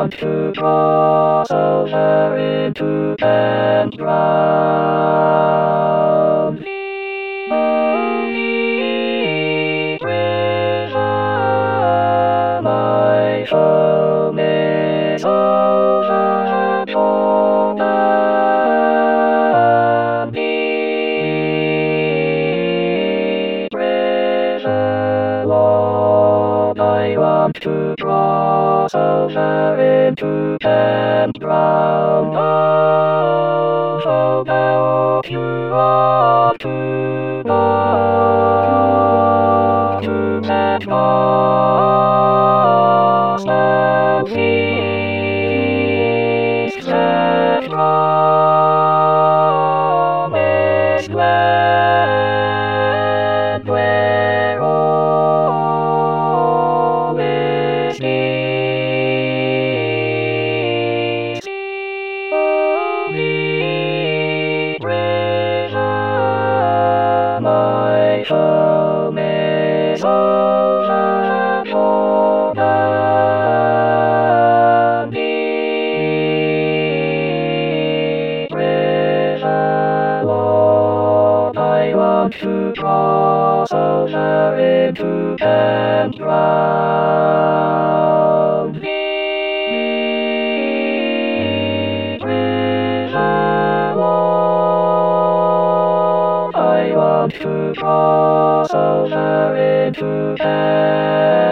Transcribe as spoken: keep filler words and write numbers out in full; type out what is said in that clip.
want to cross over into campground. Lonely prison, my home is over the shoulder. Deep prison wall, I want to cross over into campground. Oh, so now you want to go to that lost and peace, that promised land where all is peace. Lonely prison, my home is over the shoulder. Deep prison wall, I want to cross over into campground. Deep prison wall, I want to cross over into campground.